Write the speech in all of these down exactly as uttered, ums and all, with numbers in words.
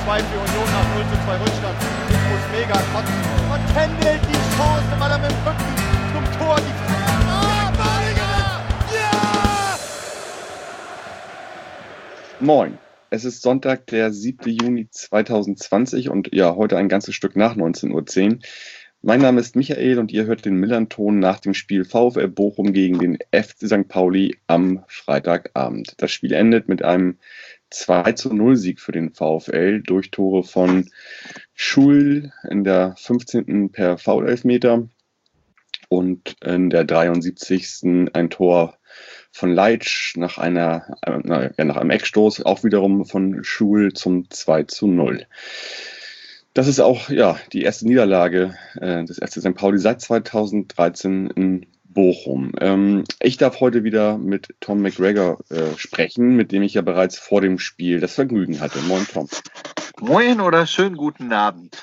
zwei für Union nach null zu zwei Rückstand. Ich muss mega kotzen. Und Kendall die Chance, weil er mit dem Rücken zum Tor die Ah, Badiger! Ja! Moin, es ist Sonntag, der siebte Juni zweitausendzwanzig und ja, heute ein ganzes Stück nach neunzehn Uhr zehn. Mein Name ist Michael und ihr hört den Millern-Ton nach dem Spiel VfL Bochum gegen den F C Sankt Pauli am Freitagabend. Das Spiel endet mit einem zwei zu null Sieg für den VfL durch Tore von Schul in der fünfzehnten per Foul-Elfmeter und in der dreiundsiebzigsten ein Tor von Leitsch nach einer, äh, ja, nach einem Eckstoß, auch wiederum von Schul zum zwei zu null. Das ist auch ja die erste Niederlage äh, des F C Sankt Pauli seit zweitausenddreizehn in Bochum. Ähm, ich darf heute wieder mit Tom McGregor äh, sprechen, mit dem ich ja bereits vor dem Spiel das Vergnügen hatte. Moin, Tom. Moin oder schönen guten Abend.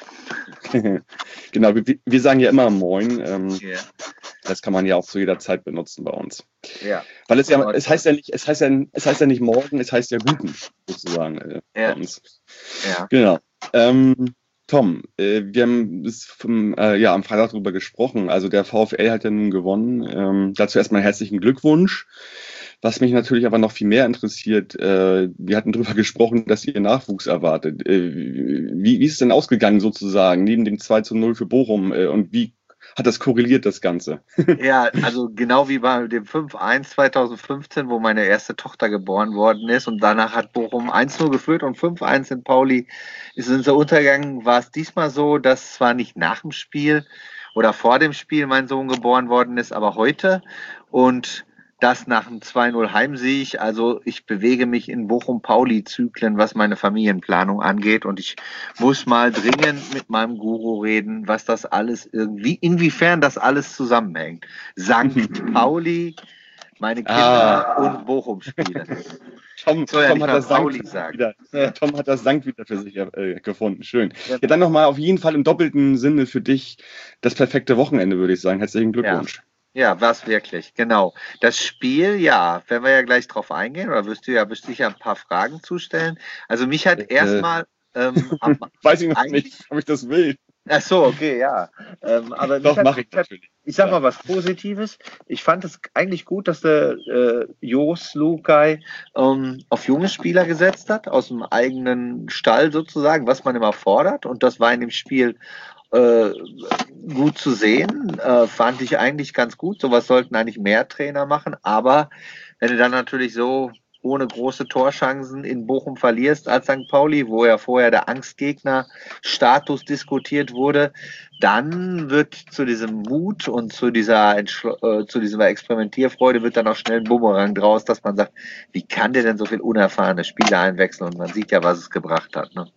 Genau, wir, wir sagen ja immer Moin. Ähm, Yeah. Das kann man ja auch zu jeder Zeit benutzen bei uns. Ja. Weil es ja, es heißt ja nicht, es heißt ja, es heißt ja nicht morgen, es heißt ja guten, sozusagen, äh, Ja. bei uns. Ja. Genau. Ähm, Tom, äh, wir haben bis vom, äh, ja, am Freitag darüber gesprochen. Also der VfL hat ja nun gewonnen. Ähm, dazu erstmal herzlichen Glückwunsch. Was mich natürlich aber noch viel mehr interessiert, äh, wir hatten darüber gesprochen, dass ihr Nachwuchs erwartet. Äh, wie, wie ist es denn ausgegangen sozusagen, neben dem zwei zu null für Bochum? Äh, und wie hat das korreliert, das Ganze? Ja, also genau wie bei dem fünf eins zweitausendfünfzehn, wo meine erste Tochter geboren worden ist und danach hat Bochum eins null geführt und fünf eins in Pauli sind sie untergegangen, war es diesmal so, dass zwar nicht nach dem Spiel oder vor dem Spiel mein Sohn geboren worden ist, aber heute und das nach einem zwei null Heimsieg. Also ich bewege mich in Bochum-Pauli-Zyklen, was meine Familienplanung angeht. Und ich muss mal dringend mit meinem Guru reden, was das alles irgendwie, inwiefern das alles zusammenhängt. Sankt Pauli, meine Kinder Ah. und Bochum spielen. Tom, Soll ja Tom, nicht hat mal das Sankt Pauli sagen. wieder, Ja. Tom hat das Sankt wieder für sich äh, gefunden. Schön. Ja. Ja, dann nochmal auf jeden Fall im doppelten Sinne für dich das perfekte Wochenende, würde ich sagen. Herzlichen Glückwunsch. Ja, war's wirklich, genau. Das Spiel, ja, werden wir ja gleich drauf eingehen, oder wirst du ja bestimmt sicher ein paar Fragen zustellen. Also mich hat Äh, erstmal ähm, am- Weiß ich noch eigentlich- nicht, ob ich das will. Ach so, okay, ja. Ähm, aber mich Doch, hat- mache ich mich hat- natürlich. Ich sag Ja. mal was Positives. Ich fand es eigentlich gut, dass der äh, Jos Lukai ähm, auf junge Spieler gesetzt hat, aus dem eigenen Stall sozusagen, was man immer fordert. Und das war in dem Spiel äh, gut zu sehen. Äh, fand ich eigentlich ganz gut. Sowas sollten eigentlich mehr Trainer machen. Aber wenn du dann natürlich so ohne große Torchancen in Bochum verlierst als Sankt Pauli, wo ja vorher der Angstgegner-Status diskutiert wurde, dann wird zu diesem Mut und zu dieser, Entschl- äh, zu dieser Experimentierfreude wird dann auch schnell ein Bumerang draus, dass man sagt, wie kann der denn so viel unerfahrene Spieler einwechseln? Und man sieht ja, was es gebracht hat. Ne?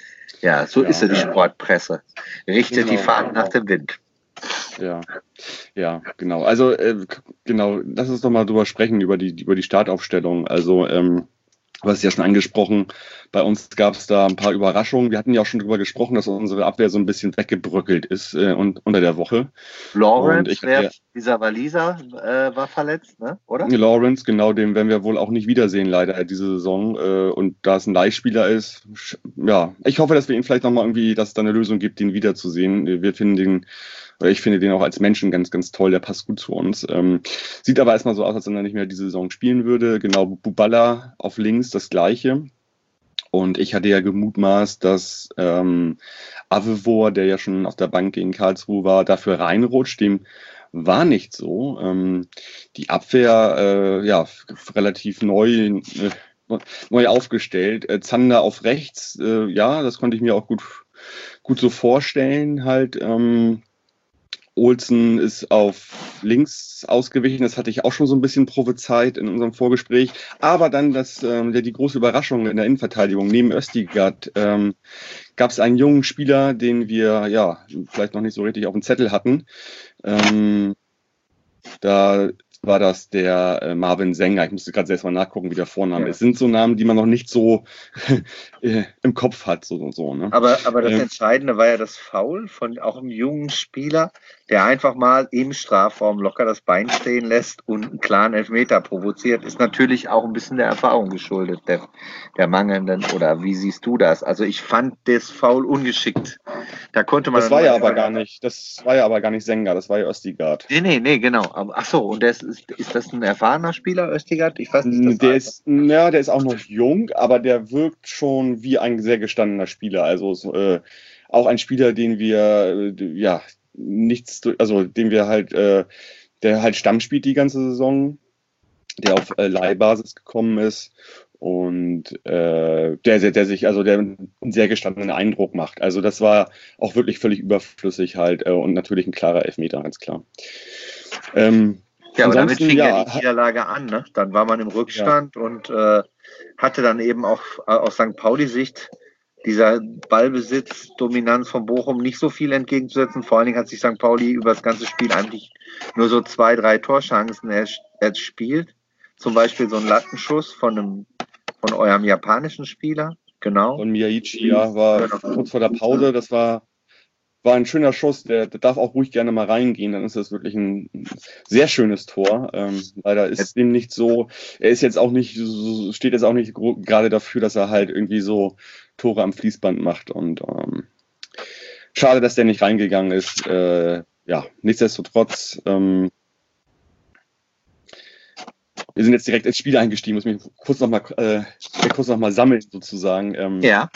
Ja, so Ja. ist ja die Sportpresse. Richtet Genau. die Fahnen nach dem Wind. Ja, ja, genau. Also äh, k- genau, lass uns doch mal drüber sprechen, über die, über die Startaufstellung. Also, ähm, du hast ja schon angesprochen, bei uns gab es da ein paar Überraschungen. Wir hatten ja auch schon drüber gesprochen, dass unsere Abwehr so ein bisschen weggebröckelt ist äh, und, unter der Woche. Und Lawrence, ich hatte wer, ja- dieser Waliser, äh, war verletzt, ne? oder? Lawrence, genau, den werden wir wohl auch nicht wiedersehen, leider, diese Saison. Äh, und da es ein Leihspieler ist, sch- ja, ich hoffe, dass wir ihn vielleicht nochmal irgendwie, dass es da eine Lösung gibt, ihn wiederzusehen. Wir finden den, oder ich finde den auch als Menschen ganz, ganz toll, der passt gut zu uns. Ähm, sieht aber erstmal so aus, als wenn er nicht mehr diese Saison spielen würde. Genau, Buballa auf links, das Gleiche. Und ich hatte ja gemutmaßt, dass ähm, Avevor, der ja schon auf der Bank gegen Karlsruhe war, dafür reinrutscht. Dem war nicht so. Ähm, die Abwehr, äh, ja, f- relativ neu, äh, neu aufgestellt. Äh, Zander auf rechts, äh, ja, das konnte ich mir auch gut, gut so vorstellen. Halt, ähm, Olsen ist auf links ausgewichen, das hatte ich auch schon so ein bisschen prophezeit in unserem Vorgespräch. Aber dann das, ähm, der, die große Überraschung in der Innenverteidigung neben Östigard ähm, gab es einen jungen Spieler, den wir ja vielleicht noch nicht so richtig auf dem Zettel hatten. Ähm, da war das der äh, Marvin Sänger. Ich musste gerade selbst mal nachgucken, wie der Vorname Ja. ist. Es sind so Namen, die man noch nicht so äh, im Kopf hat. So, so, ne? Aber, aber das Ähm, Entscheidende war ja das Foul von auch einem jungen Spieler, der einfach mal im Strafraum locker das Bein stehen lässt und einen klaren Elfmeter provoziert. Ist natürlich auch ein bisschen der Erfahrung geschuldet, der, der mangelnden. Oder wie siehst du das? Also ich fand das Foul ungeschickt. Da konnte man das dann war nur ja aber ärgern. gar nicht, das war ja aber gar nicht Sänger, das war ja Östigard. Nee, nee, nee, genau. Aber- Ach so, und das ist, ist das ein erfahrener Spieler, Östigard? Ich weiß nicht, das Der Alter. ist, ja, der ist auch noch jung, aber der wirkt schon wie ein sehr gestandener Spieler. Also so, äh, auch ein Spieler, den wir äh, ja nichts, also den wir halt, äh, der halt Stamm spielt die ganze Saison, der auf äh, Leihbasis gekommen ist und äh, der, der, der sich, also der einen sehr gestandenen Eindruck macht. Also das war auch wirklich völlig überflüssig halt äh, und natürlich ein klarer Elfmeter, ganz klar. Ähm, Ja, aber damit ansonsten, fing ja, ja, die Niederlage an. Ne? Dann war man im Rückstand und äh, hatte dann eben auch äh, aus Sankt Pauli-Sicht dieser Ballbesitz-Dominanz von Bochum nicht so viel entgegenzusetzen. Vor allen Dingen hat sich Sankt Pauli über das ganze Spiel eigentlich nur so zwei, drei Torchancen ers- erspielt. Zum Beispiel so ein Lattenschuss von, einem, von eurem japanischen Spieler. Genau. von Miyaichi, ja, war kurz vor der Pause. Das war, war ein schöner Schuss. Der, der darf auch ruhig gerne mal reingehen. Dann ist das wirklich ein sehr schönes Tor. Ähm, leider ist dem nicht so. Er ist jetzt auch nicht, so- steht jetzt auch nicht gro- gerade dafür, dass er halt irgendwie so Tore am Fließband macht. Und ähm, schade, dass der nicht reingegangen ist. Äh, ja, nichtsdestotrotz. Ähm, wir sind jetzt direkt ins Spiel eingestiegen. Muss mich kurz nochmal äh, kurz noch mal sammeln sozusagen. Ähm, Ja.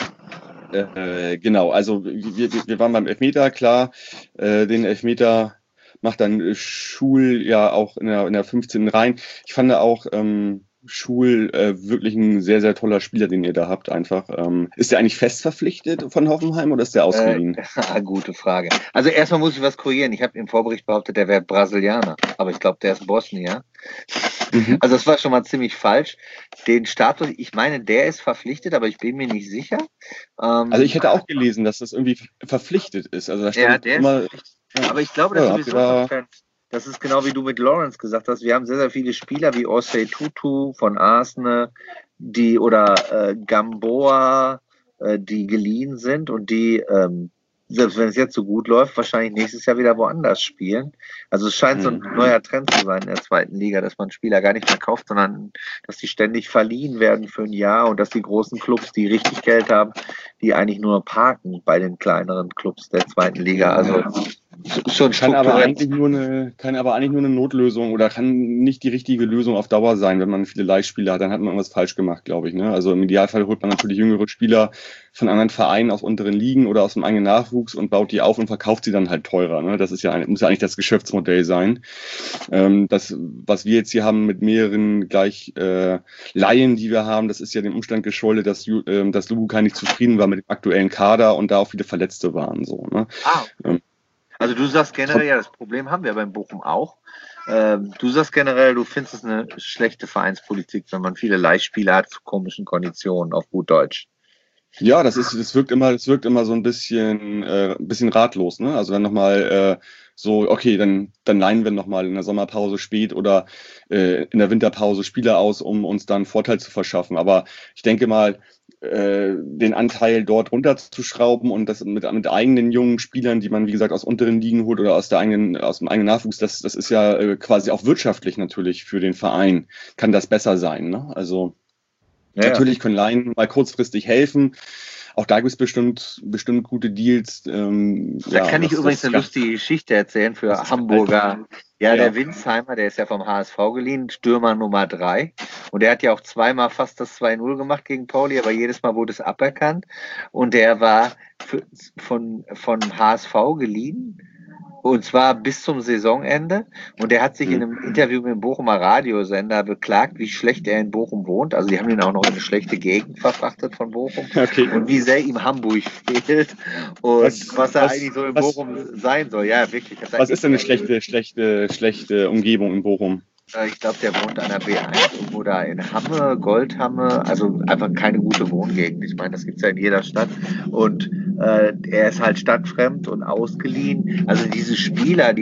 Äh, genau, also wir, wir, wir waren beim Elfmeter, klar. Äh, den Elfmeter macht dann Schul ja auch in der, in der fünfzehnten rein. Ich fand auch ähm, Schul äh, wirklich ein sehr, sehr toller Spieler, den ihr da habt einfach. Ähm, ist der eigentlich fest verpflichtet von Hoffenheim oder ist der ausgeliehen? Äh, gute Frage. Also erstmal muss ich was korrigieren. Ich habe im Vorbericht behauptet, der wäre Brasilianer. Aber ich glaube, der ist Bosnier. Mhm. Also das war schon mal ziemlich falsch. Den Status, ich meine, der ist verpflichtet, aber ich bin mir nicht sicher. Ähm, Also ich hätte auch gelesen, dass das irgendwie verpflichtet ist. Also da ja, stand der immer, ist verpflichtet. Aber ich glaube, das Ja, ist sowieso habt ihr da- Fan. Das ist genau wie du mit Lawrence gesagt hast. Wir haben sehr, sehr viele Spieler wie Osei Tutu von Arsenal, die oder äh, Gamboa, äh, die geliehen sind und die, ähm, selbst wenn es jetzt so gut läuft, wahrscheinlich nächstes Jahr wieder woanders spielen. Also es scheint so ein Mhm. neuer Trend zu sein in der zweiten Liga, dass man Spieler gar nicht mehr kauft, sondern dass die ständig verliehen werden für ein Jahr und dass die großen Clubs, die richtig Geld haben, die eigentlich nur parken bei den kleineren Clubs der zweiten Liga. Also schon Kann aber strukturell. eigentlich nur eine, kann aber eigentlich nur eine Notlösung oder kann nicht die richtige Lösung auf Dauer sein, wenn man viele Leihspieler hat, dann hat man irgendwas falsch gemacht, glaube ich. Ne? Also im Idealfall holt man natürlich jüngere Spieler von anderen Vereinen aus unteren Ligen oder aus dem eigenen Nachwuchs und baut die auf und verkauft sie dann halt teurer. Ne? Das ist ja ein, muss ja eigentlich das Geschäftsmodell sein. Ähm, das, was wir jetzt hier haben mit mehreren gleich äh, Laien, die wir haben, das ist ja dem Umstand geschuldet, dass, Ju- ähm, dass Lubukai nicht zufrieden war mit dem aktuellen Kader und da auch viele Verletzte waren. So, ne? Ah. Ähm. Also du sagst generell, ja, das Problem haben wir beim Bochum auch. Ähm, du sagst generell, du findest es eine schlechte Vereinspolitik, wenn man viele Leihspieler hat zu komischen Konditionen, auf gut Deutsch. Ja, das ist, das wirkt immer, das wirkt immer so ein bisschen, äh, ein bisschen ratlos, ne? Also dann nochmal äh, so, okay, dann, dann leihen wir nochmal in der Sommerpause spät oder äh, in der Winterpause Spieler aus, um uns dann einen Vorteil zu verschaffen. Aber ich denke mal, äh, den Anteil dort runterzuschrauben und das mit, mit eigenen jungen Spielern, die man, wie gesagt, aus unteren Ligen holt oder aus der eigenen, aus dem eigenen Nachwuchs, das, das ist ja äh, quasi auch wirtschaftlich natürlich für den Verein, kann das besser sein, ne? Also Ja, natürlich können Laien mal kurzfristig helfen. Auch da gibt es bestimmt, bestimmt gute Deals. Ähm, Da ja, kann ich das- übrigens das- eine lustige Geschichte erzählen für das ist Hamburger. Ja, Ja. der Winsheimer, der ist ja vom H S V geliehen, Stürmer Nummer drei. Und der hat ja auch zweimal fast das zwei null gemacht gegen Pauli, aber jedes Mal wurde es aberkannt. Und der war für, von, von H S V geliehen. Und zwar bis zum Saisonende. Und er hat sich in einem Interview mit dem Bochumer Radiosender beklagt, wie schlecht er in Bochum wohnt. Also die haben ihn auch noch in eine schlechte Gegend verfrachtet von Bochum. Okay. Und wie sehr ihm Hamburg fehlt. Und was, Was- er was- eigentlich so in was- Bochum sein soll. Ja, wirklich. Hat er Was ist denn eine nicht- schlechte, schlechte, schlechte Umgebung in Bochum? Äh, Ich glaube, der wohnt an der B eins irgendwo da in Hamme, Goldhamme, also einfach keine gute Wohngegend. Ich meine, das gibt's ja in jeder Stadt. Und äh, er ist halt stadtfremd und ausgeliehen. Also diese Spieler, die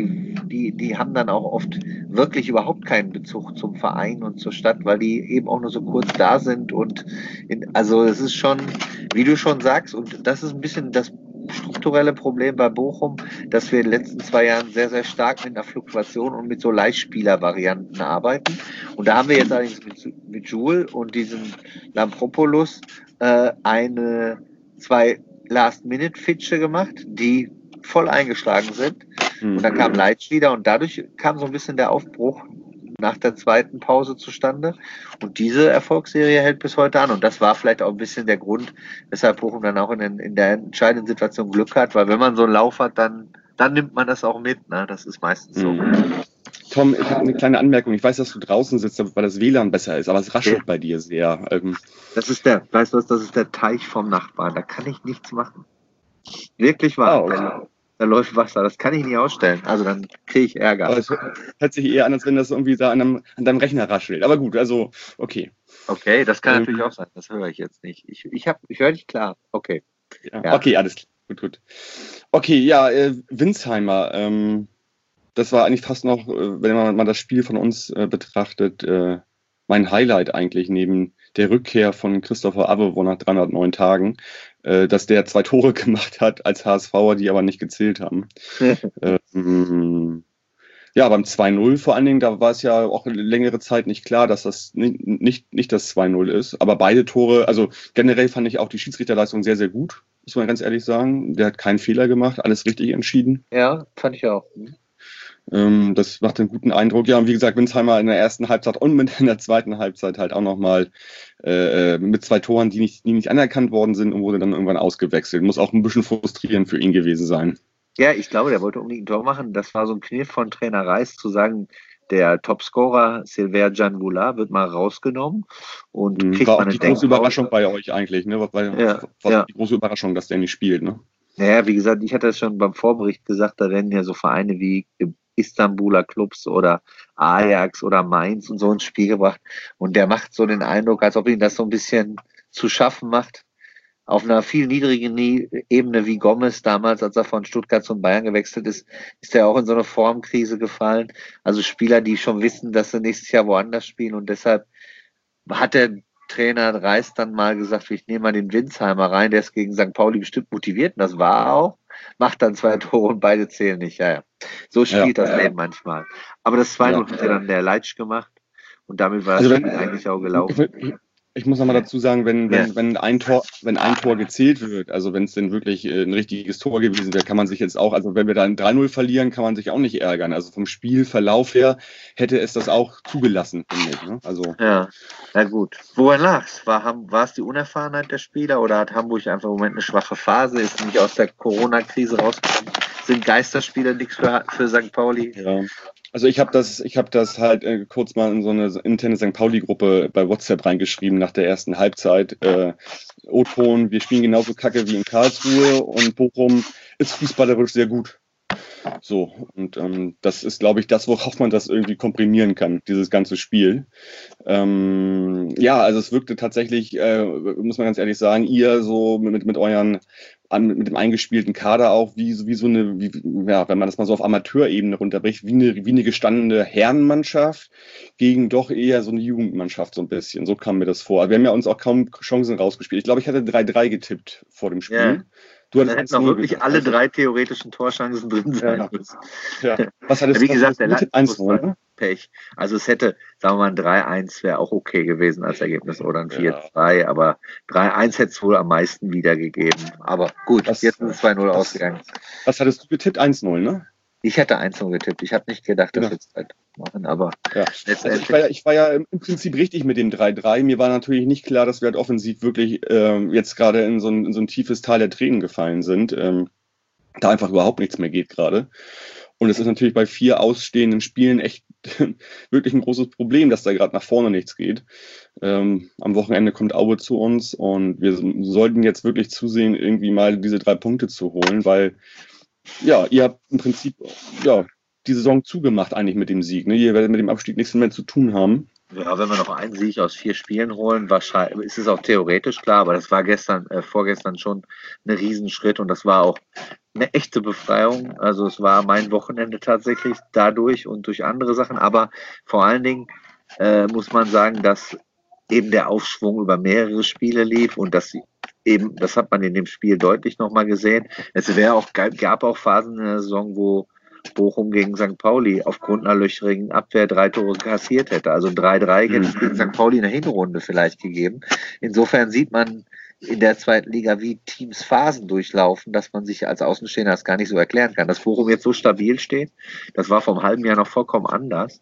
die, die haben dann auch oft wirklich überhaupt keinen Bezug zum Verein und zur Stadt, weil die eben auch nur so kurz da sind und in, also es ist schon, wie du schon sagst, und das ist ein bisschen das strukturelle Problem bei Bochum, dass wir in den letzten zwei Jahren sehr, sehr stark mit einer Fluktuation und mit so Leihspielervarianten arbeiten. Und da haben wir jetzt allerdings mit, mit Joule und diesem Lampropoulos äh, eine, zwei Last-Minute-Fitsche gemacht, die voll eingeschlagen sind. Mhm. Und dann kam Leitsch wieder und dadurch kam so ein bisschen der Aufbruch nach der zweiten Pause zustande. Und diese Erfolgsserie hält bis heute an. Und das war vielleicht auch ein bisschen der Grund, weshalb Bochum dann auch in, den, in der entscheidenden Situation Glück hat. Weil wenn man so einen Lauf hat, dann, dann nimmt man das auch mit. Ne? Das ist meistens so. Mhm. Tom, ich habe eine kleine Anmerkung. Ich weiß, dass du draußen sitzt, weil das W L A N besser ist, aber es raschelt okay. bei dir sehr. Ähm. Das ist der, weißt du was, das ist der Teich vom Nachbarn. Da kann ich nichts machen. Wirklich wahr. Oh, okay. Da läuft Wasser, das kann ich nicht ausstellen. Also dann kriege ich Ärger. Aber es hört sich eher an, als wenn das irgendwie da an, einem, an deinem Rechner raschelt. Aber gut, also okay. Okay, das kann ähm, natürlich auch sein. Das höre ich jetzt nicht. Ich, ich, hab, ich höre dich klar. Okay. Ja, ja. Okay, alles klar. Gut, gut. Okay, ja, äh, Winsheimer. Ähm, das war eigentlich fast noch, äh, wenn man mal das Spiel von uns äh, betrachtet, äh, mein Highlight eigentlich neben der Rückkehr von Christopher Avevo nach dreihundertneun Tagen, äh, dass der zwei Tore gemacht hat als HSVer, die aber nicht gezählt haben. ähm, ja, beim zwei null vor allen Dingen, da war es ja auch längere Zeit nicht klar, dass das nicht, nicht, nicht das zwei null ist. Aber beide Tore, also generell fand ich auch die Schiedsrichterleistung sehr, sehr gut, muss man ganz ehrlich sagen. Der hat keinen Fehler gemacht, alles richtig entschieden. Ja, fand ich auch. Ähm, das macht einen guten Eindruck. Ja, und wie gesagt, Winsheimer in der ersten Halbzeit und in der zweiten Halbzeit halt auch nochmal äh, mit zwei Toren, die nicht, die nicht anerkannt worden sind und wurde dann irgendwann ausgewechselt. Muss auch ein bisschen frustrierend für ihn gewesen sein. Ja, ich glaube, der wollte unbedingt ein Tor machen. Das war so ein Kniff von Trainer Reis, zu sagen, der Topscorer Silver Cangoula wird mal rausgenommen und mhm, kriegt war mal auch die große Überraschung bei euch eigentlich, ne? Weil, ja, war ja. die große Überraschung, dass der nicht spielt, ne? Naja, wie gesagt, ich hatte das schon beim Vorbericht gesagt, da werden ja so Vereine wie Istanbuler Clubs oder Ajax oder Mainz und so ins Spiel gebracht. Und der macht so den Eindruck, als ob ihn das so ein bisschen zu schaffen macht. Auf einer viel niedrigen Ebene wie Gomez damals, als er von Stuttgart zum Bayern gewechselt ist, ist er auch in so eine Formkrise gefallen. Also Spieler, die schon wissen, dass sie nächstes Jahr woanders spielen. Und deshalb hat der Trainer Reis dann mal gesagt, ich nehme mal den Winsheimer rein, der ist gegen Sankt Pauli bestimmt motiviert. Und das war er auch. Macht dann zwei Tore und beide zählen nicht. Ja, ja. So spielt ja, das Leben ja. manchmal. Aber das zwei null ja. hat ja dann der Leitsch gemacht. Und damit war das also Spiel eigentlich auch gelaufen. Ich, ich muss nochmal dazu sagen, wenn, wenn, ja. wenn, ein Tor, wenn ein Tor gezählt wird, also wenn es denn wirklich äh, ein richtiges Tor gewesen wäre, kann man sich jetzt auch, also wenn wir dann drei null verlieren, kann man sich auch nicht ärgern. Also vom Spielverlauf her hätte es das auch zugelassen, finde ich. Ne? Also, ja, na gut. Woran lag's? War, war es die Unerfahrenheit der Spieler oder hat Hamburg einfach im Moment eine schwache Phase, ist nicht aus der Corona-Krise rausgekommen? Sind Geisterspieler nichts für, für Sankt Pauli? Ja. Also ich habe das, ich habe das halt äh, kurz mal in so eine interne Sankt Pauli-Gruppe bei WhatsApp reingeschrieben nach der ersten Halbzeit. Äh, O-Ton, wir spielen genauso kacke wie in Karlsruhe und Bochum ist fußballerisch sehr gut. So, und ähm, das ist, glaube ich, das, worauf man das irgendwie komprimieren kann, dieses ganze Spiel. Ähm, ja, also es wirkte tatsächlich, äh, muss man ganz ehrlich sagen, ihr so mit, mit euren mit dem eingespielten Kader auch, wie, wie so eine, wie, ja, wenn man das mal so auf Amateurebene runterbricht, wie eine, wie eine gestandene Herrenmannschaft gegen doch eher so eine Jugendmannschaft so ein bisschen. So kam mir das vor. Wir haben ja uns auch kaum Chancen rausgespielt. Ich glaube, ich hatte drei drei getippt vor dem Spiel. Ja. Du da hätten auch wirklich gesagt, alle also, drei theoretischen Torchancen drin sein ja. müssen. Ja. Was hattest, ja, wie gesagt, der eins null, Pech. Also es hätte, sagen wir mal, ein drei eins wäre auch okay gewesen als Ergebnis oder ein vier zwei, ja. aber drei eins hätte es wohl am meisten wiedergegeben. Aber gut, was, jetzt ist es zwei null ausgegangen. Was hattest du getippt? eins null, ne? Ich hätte eins null getippt. Ich habe nicht gedacht, dass wir es halt machen, aber ja. Also ich, war ja, ich war ja im Prinzip richtig mit dem drei drei. Mir war natürlich nicht klar, dass wir halt offensiv wirklich ähm, jetzt gerade in, so ein, in so ein tiefes Tal der Tränen gefallen sind. Ähm, da einfach überhaupt nichts mehr geht gerade. Und es ist natürlich bei vier ausstehenden Spielen echt wirklich ein großes Problem, dass da gerade nach vorne nichts geht. Ähm, am Wochenende kommt Aue zu uns und wir sollten jetzt wirklich zusehen, irgendwie mal diese drei Punkte zu holen, weil ja, ihr habt im Prinzip ja, die Saison zugemacht eigentlich mit dem Sieg. Ne? Ihr werdet mit dem Abstieg nichts mehr zu tun haben. Ja, wenn wir noch einen Sieg aus vier Spielen holen, wahrscheinlich ist es auch theoretisch klar, aber das war gestern, äh, vorgestern schon ein Riesenschritt und das war auch eine echte Befreiung. Also es war mein Wochenende tatsächlich dadurch und durch andere Sachen, aber vor allen Dingen äh, muss man sagen, dass eben der Aufschwung über mehrere Spiele lief und dass eben, das hat man in dem Spiel deutlich nochmal gesehen. Es wäre auch, gab auch Phasen in der Saison, wo Bochum gegen Sankt Pauli aufgrund einer löchrigen Abwehr drei Tore kassiert hätte. Also drei drei hätte es gegen Sankt Pauli in der Hinrunde vielleicht gegeben. Insofern sieht man in der zweiten Liga, wie Teams Phasen durchlaufen, dass man sich als Außenstehender das gar nicht so erklären kann. Dass Bochum jetzt so stabil steht, das war vom halben Jahr noch vollkommen anders.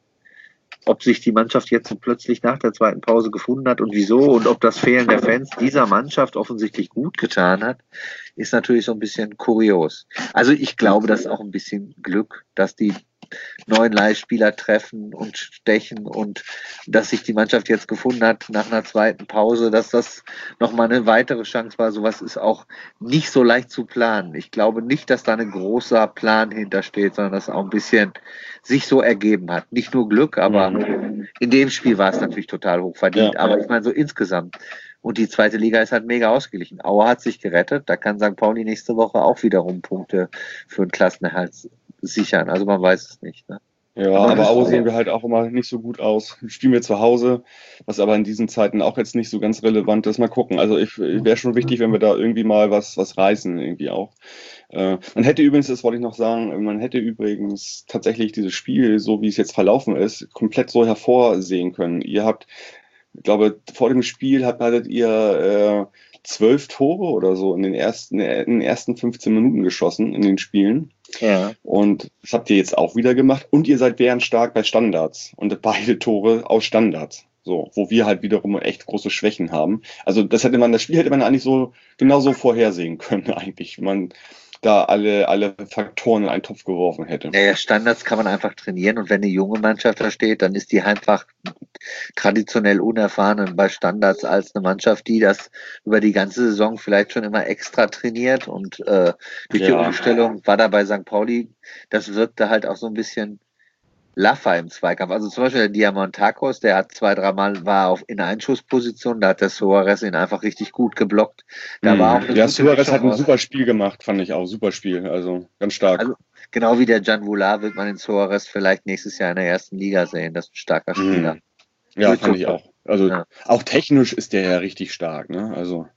Ob sich die Mannschaft jetzt so plötzlich nach der zweiten Pause gefunden hat und wieso und ob das Fehlen der Fans dieser Mannschaft offensichtlich gut getan hat, ist natürlich so ein bisschen kurios. Also ich glaube, das ist auch ein bisschen Glück, dass die neuen Leihspieler treffen und stechen und dass sich die Mannschaft jetzt gefunden hat nach einer zweiten Pause, dass das nochmal eine weitere Chance war. Sowas ist auch nicht so leicht zu planen. Ich glaube nicht, dass da ein großer Plan hintersteht, sondern dass auch ein bisschen sich so ergeben hat. Nicht nur Glück, aber in dem Spiel war es natürlich total hoch verdient. Ja. Aber ich meine so insgesamt. Und die zweite Liga ist halt mega ausgeglichen. Aue hat sich gerettet. Da kann Sankt Pauli nächste Woche auch wiederum Punkte für einen Klassenerhalt sichern. Also man weiß es nicht. Ne? Ja, aber, aber Aue sehen wir halt auch immer nicht so gut aus. Spielen wir zu Hause, was aber in diesen Zeiten auch jetzt nicht so ganz relevant ist. Mal gucken. Also ich wäre schon wichtig, wenn wir da irgendwie mal was, was reißen, irgendwie auch. Äh, man hätte übrigens, das wollte ich noch sagen, man hätte übrigens tatsächlich dieses Spiel, so wie es jetzt verlaufen ist, komplett so hervorsehen können. Ihr habt, ich glaube, vor dem Spiel hattet ihr äh, zwölf Tore oder so in den ersten, in den ersten fünfzehn Minuten geschossen in den Spielen. Ja. Und das habt ihr jetzt auch wieder gemacht. Und ihr seid bärenstark bei Standards. Und beide Tore aus Standards. So, wo wir halt wiederum echt große Schwächen haben. Also das hätte man, das Spiel hätte man eigentlich so genauso vorhersehen können, eigentlich, wenn man da alle, alle Faktoren in einen Topf geworfen hätte. Naja, Standards kann man einfach trainieren und wenn eine junge Mannschaft da steht, dann ist die einfach traditionell unerfahren bei Standards als eine Mannschaft, die das über die ganze Saison vielleicht schon immer extra trainiert und äh, durch ja. die Umstellung war da bei Sankt Pauli, das wirkte halt auch so ein bisschen Laffer im Zweikampf. Also zum Beispiel der Diamantakos, der hat zwei, dreimal war auf, in Einschussposition, da hat der Suarez ihn einfach richtig gut geblockt. Da mhm. war auch eine ja, Suarez hat ein aus. super Spiel gemacht, fand ich auch. Super Spiel, also ganz stark. Also, genau wie der Jan Voulard wird man den Suarez vielleicht nächstes Jahr in der ersten Liga sehen. Das ist ein starker Spieler. Mhm. Ja, fand ich auch. Also ja. auch technisch ist der ja richtig stark, ne? Also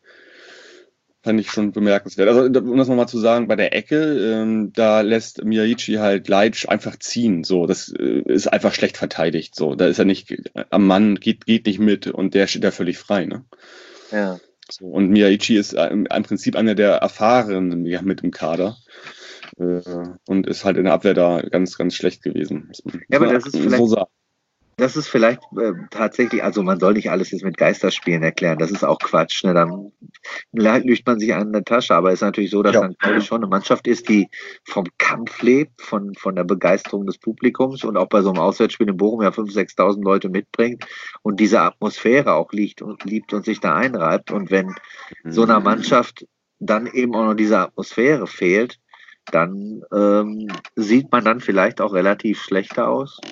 fand ich schon bemerkenswert. Also, um das nochmal zu sagen, bei der Ecke, ähm, da lässt Miyaichi halt Leitsch einfach ziehen. So, das äh, ist einfach schlecht verteidigt. So, da ist er nicht am Mann, geht, geht nicht mit und der steht da völlig frei, ne? Ja. So, und Miyaichi ist äh, im Prinzip einer der Erfahrenen ja, mit im Kader. Äh, und ist halt in der Abwehr da ganz, ganz schlecht gewesen. Ja, aber das ist vielleicht. So sagen. Das ist vielleicht äh, tatsächlich, also man soll nicht alles jetzt mit Geisterspielen erklären, das ist auch Quatsch, ne? Dann lügt man sich an der Tasche, aber es ist natürlich so, dass ja. Sankt Pauli schon eine Mannschaft ist, die vom Kampf lebt, von, von der Begeisterung des Publikums und auch bei so einem Auswärtsspiel in Bochum ja fünftausend, sechstausend Leute mitbringt und diese Atmosphäre auch liegt und liebt und sich da einreibt und wenn mhm. so einer Mannschaft dann eben auch noch diese Atmosphäre fehlt, dann ähm, sieht man dann vielleicht auch relativ schlechter aus.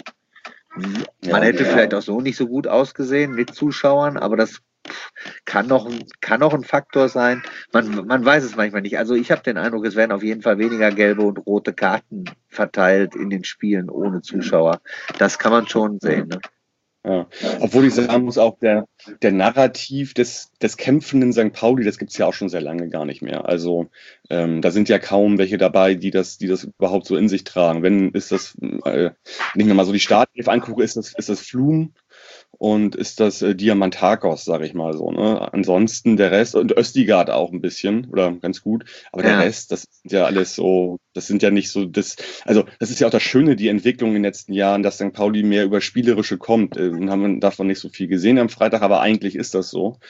Man hätte ja. vielleicht auch so nicht so gut ausgesehen mit Zuschauern, aber das kann noch, kann noch ein Faktor sein. Man, man weiß es manchmal nicht. Also ich habe den Eindruck, es werden auf jeden Fall weniger gelbe und rote Karten verteilt in den Spielen ohne Zuschauer. Das kann man schon sehen. Ne? Ja. Obwohl ich sagen muss, auch der, der Narrativ des, des kämpfenden Sankt Pauli, das gibt es ja auch schon sehr lange gar nicht mehr. Also ähm, da sind ja kaum welche dabei, die das, die das überhaupt so in sich tragen. Wenn ist das, äh, wenn ich mir mal so die Startelf angucke, ist das, ist das Flum und ist das äh, Diamantakos, sage ich mal so. Ne? Ansonsten der Rest, und Östigard auch ein bisschen, oder ganz gut, aber ja. der Rest, das sind ja alles so, das sind ja nicht so, das, also das ist ja auch das Schöne, die Entwicklung in den letzten Jahren, dass Sankt Pauli mehr über Spielerische kommt. Äh, haben wir davon nicht so viel gesehen am Freitag, aber eigentlich ist das so.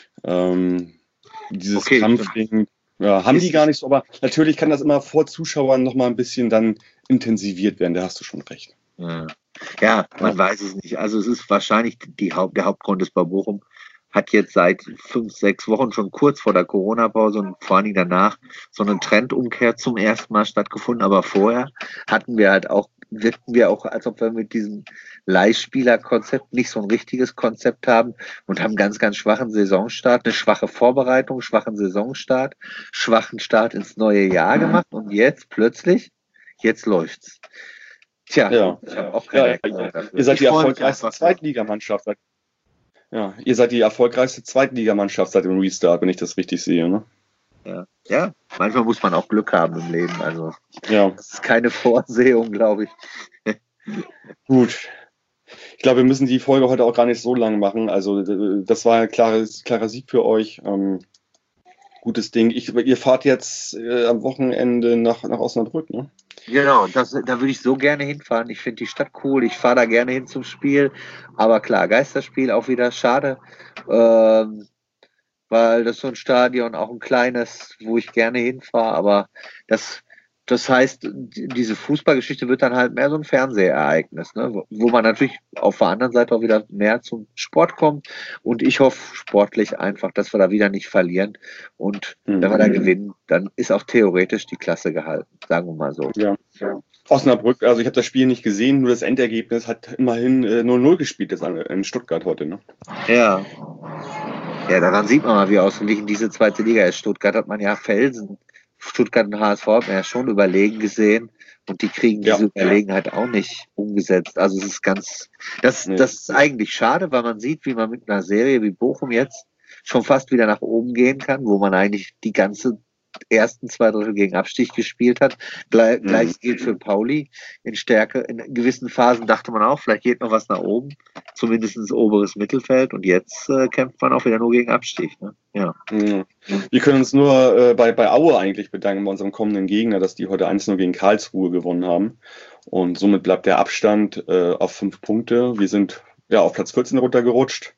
Ähm, dieses okay, Kampfding, ja, haben die gar nicht so, aber natürlich kann das immer vor Zuschauern nochmal ein bisschen dann intensiviert werden, da hast du schon recht. Ja. Ja, man ja. weiß es nicht. Also es ist wahrscheinlich die Haupt, der Hauptgrund ist bei Bochum, hat jetzt seit fünf, sechs Wochen schon kurz vor der Corona-Pause und vor allen Dingen danach so eine Trendumkehr zum ersten Mal stattgefunden. Aber vorher hatten wir halt auch wirkten wir auch, als ob wir mit diesem Leihspielerkonzept nicht so ein richtiges Konzept haben und haben ganz, ganz schwachen Saisonstart, eine schwache Vorbereitung, schwachen Saisonstart, schwachen Start ins neue Jahr gemacht und jetzt plötzlich, jetzt läuft's. Tja, Ja. ich habe auch keine Ja, Erklärung dafür. ihr seid Ich die freu mich erfolgreichste einfach. Zweitligamannschaft. seit- Ja, ihr seid die erfolgreichste Zweitligamannschaft seit dem Restart, wenn ich das richtig sehe, ne? Ja. ja, manchmal muss man auch Glück haben im Leben. Also Ja, das ist keine Vorsehung, glaube ich. gut. Ich glaube, wir müssen die Folge heute auch gar nicht so lang machen. Also, äh, das war ein klares, klarer Sieg für euch. Ähm, gutes Ding. Ich, ihr fahrt jetzt äh, am Wochenende nach, nach Osnabrück, ne? Genau, das, da würde ich so gerne hinfahren. Ich finde die Stadt cool. Ich fahre da gerne hin zum Spiel. Aber klar, Geisterspiel auch wieder schade. Ähm, weil das ist so ein Stadion, auch ein kleines, wo ich gerne hinfahre. Aber das, das heißt, die- diese Fußballgeschichte wird dann halt mehr so ein Fernsehereignis, ne? Wo, wo man natürlich auf der anderen Seite auch wieder mehr zum Sport kommt. Und ich hoffe sportlich einfach, dass wir da wieder nicht verlieren. Und Mhm. wenn wir da gewinnen, dann ist auch theoretisch die Klasse gehalten, sagen wir mal so. Ja. Osnabrück, also ich habe das Spiel nicht gesehen, nur das Endergebnis hat immerhin äh, null null gespielt jetzt an- in Stuttgart heute, ne? Ja. Ja, daran sieht man mal, wie ausgeglichen diese zweite Liga ist. Stuttgart hat man ja Felsen. Stuttgart und H S V hat man ja schon überlegen gesehen. Und die kriegen Ja. diese Überlegenheit auch nicht umgesetzt. Also es ist ganz, das, Nee. das ist eigentlich schade, weil man sieht, wie man mit einer Serie wie Bochum jetzt schon fast wieder nach oben gehen kann, wo man eigentlich die ganze ersten zwei Drittel gegen Abstieg gespielt hat. Gle Mhm. Gleiches gilt für Pauli. In Stärke, in gewissen Phasen dachte man auch, vielleicht geht noch was nach oben, zumindest ins oberes Mittelfeld. Und jetzt äh, kämpft man auch wieder nur gegen Abstieg. Ne? Ja. Mhm. Wir können uns nur äh, bei, bei Aue eigentlich bedanken, bei unserem kommenden Gegner, dass die heute eins null gegen Karlsruhe gewonnen haben. Und somit bleibt der Abstand äh, auf fünf Punkte. Wir sind ja auf Platz vierzehn runtergerutscht.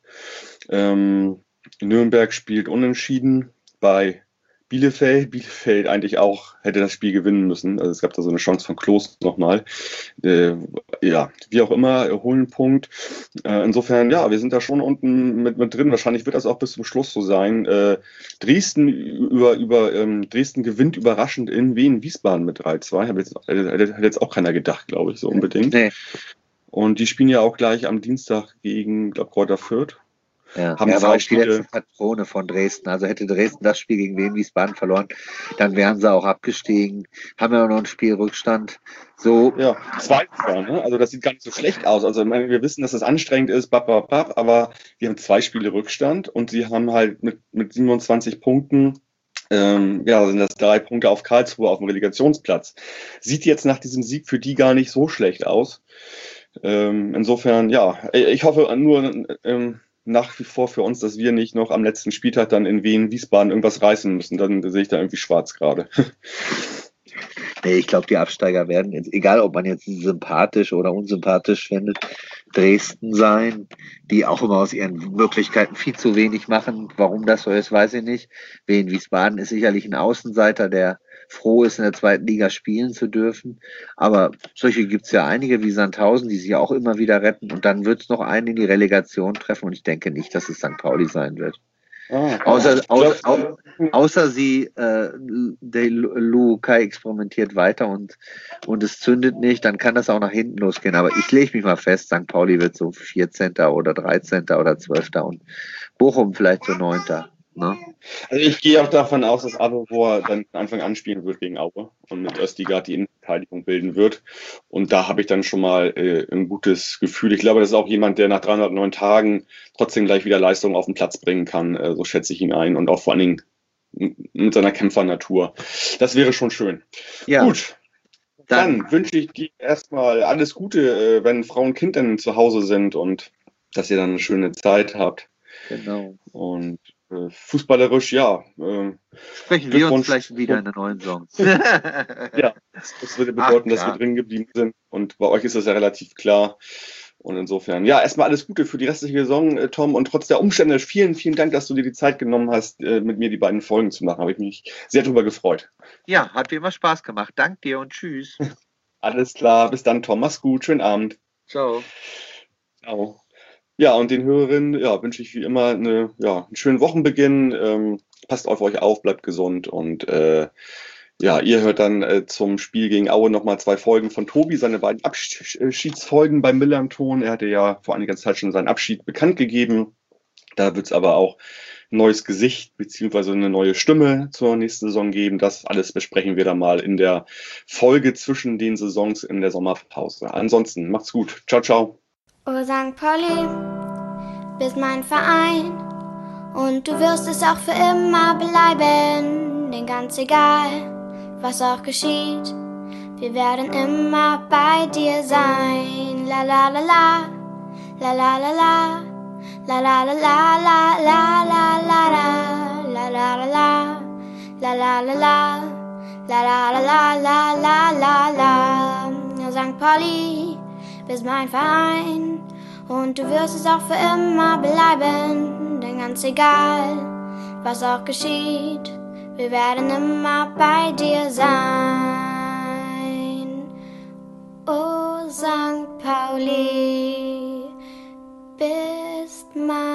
Ähm, Nürnberg spielt unentschieden bei Bielefeld. Bielefeld eigentlich auch hätte das Spiel gewinnen müssen. Also es gab da so eine Chance von Klos nochmal. Äh, ja, wie auch immer, äh, holen einen Punkt. Äh, insofern, ja, wir sind da schon unten mit, mit drin. Wahrscheinlich wird das auch bis zum Schluss so sein. Äh, Dresden über, über ähm, Dresden gewinnt überraschend in Wien Wiesbaden mit drei zwei. Hätte jetzt, hätte, hätte jetzt auch keiner gedacht, glaube ich, so unbedingt. Nee. Und die spielen ja auch gleich am Dienstag gegen, glaube Kräuter Fürth. Ja, Haben er zwei war auch die Spiele- letzte Patrone von Dresden. Also hätte Dresden das Spiel gegen Wien Wiesbaden verloren, dann wären sie auch abgestiegen. Haben ja auch noch einen Spielrückstand. So, Ja, zweites Jahr, ne? Also das sieht gar nicht so schlecht aus. Also ich meine, wir wissen, dass das anstrengend ist, bap, bap, bap, aber die haben zwei Spiele Rückstand und sie haben halt mit, mit siebenundzwanzig Punkten, ähm, ja, sind das drei Punkte auf Karlsruhe auf dem Relegationsplatz. Sieht jetzt nach diesem Sieg für die gar nicht so schlecht aus. Ähm, insofern, ja, ich hoffe nur ähm, nach wie vor für uns, dass wir nicht noch am letzten Spieltag dann in Wien, Wiesbaden irgendwas reißen müssen. Dann sehe ich da irgendwie schwarz gerade. nee, ich glaube, die Absteiger werden, jetzt, egal ob man jetzt sympathisch oder unsympathisch findet, Dresden sein, die auch immer aus ihren Möglichkeiten viel zu wenig machen. Warum das so ist, weiß ich nicht. Wien Wiesbaden ist sicherlich ein Außenseiter, der froh ist, in der zweiten Liga spielen zu dürfen. Aber solche gibt es ja einige wie Sandhausen, die sich auch immer wieder retten. Und dann wird es noch einen in die Relegation treffen. Und ich denke nicht, dass es Sankt Pauli sein wird. Ah, Außer, ich glaub, außer, au, außer sie, äh, der Lukai experimentiert weiter und, und es zündet nicht, dann kann das auch nach hinten losgehen. Aber ich lege mich mal fest, Sankt Pauli wird so vierzehnter oder dreizehnter oder zwölfter und Bochum vielleicht so neunter. Ne? Also ich gehe auch davon aus, dass Avevor dann von Anfang an spielen wird gegen Aue und mit Östigard die Innenverteidigung bilden wird. Und da habe ich dann schon mal äh, ein gutes Gefühl. Ich glaube, das ist auch jemand, der nach dreihundertneun Tagen trotzdem gleich wieder Leistung auf den Platz bringen kann. Äh, so schätze ich ihn ein. Und auch vor allen Dingen mit seiner Kämpfernatur. Das wäre schon schön. Ja, Gut. Dann, dann wünsche ich dir erstmal alles Gute, äh, wenn Frau und Kind dann zu Hause sind und dass ihr dann eine schöne Zeit habt. genau. Und äh, fußballerisch, ja. Äh, Sprechen wir uns Glückwunsch. vielleicht wieder in der neuen Saison. Ja, das, das würde bedeuten, Ach, dass wir klar. drin geblieben sind. Und bei euch ist das ja relativ klar. Und insofern, ja, erstmal alles Gute für die restliche Saison, äh, Tom. Und trotz der Umstände, vielen, vielen Dank, dass du dir die Zeit genommen hast, äh, mit mir die beiden Folgen zu machen. Habe ich mich sehr drüber gefreut. Ja, hat wie immer Spaß gemacht. Dank dir und tschüss. Alles klar, bis dann, Tom. Mach's gut, schönen Abend. Ciao. Ciao. Ja, und den Hörerinnen ja, wünsche ich wie immer eine, ja, einen schönen Wochenbeginn. Ähm, passt auf euch auf, bleibt gesund und äh, Ja, ihr hört dann äh, zum Spiel gegen Aue nochmal zwei Folgen von Tobi, seine beiden Abschiedsfolgen beim Millanton. Er hatte ja vor einiger Zeit schon seinen Abschied bekannt gegeben. Da wird es aber auch ein neues Gesicht beziehungsweise eine neue Stimme zur nächsten Saison geben. Das alles besprechen wir dann mal in der Folge zwischen den Saisons in der Sommerpause. Ansonsten macht's gut. Ciao, ciao. Oh Sankt Pauli, bist mein Verein und du wirst es auch für immer bleiben, denn ganz egal, was auch geschieht, wir werden immer bei dir sein. La la la la, la la la la, la la la la la la la la la la la la, la la la la, la la la la la la la. Sankt Pauli, bist mein Verein und du wirst es auch für immer bleiben, denn ganz egal, was auch geschieht, wir werden immer bei dir sein. Oh Sankt Pauli, bist mein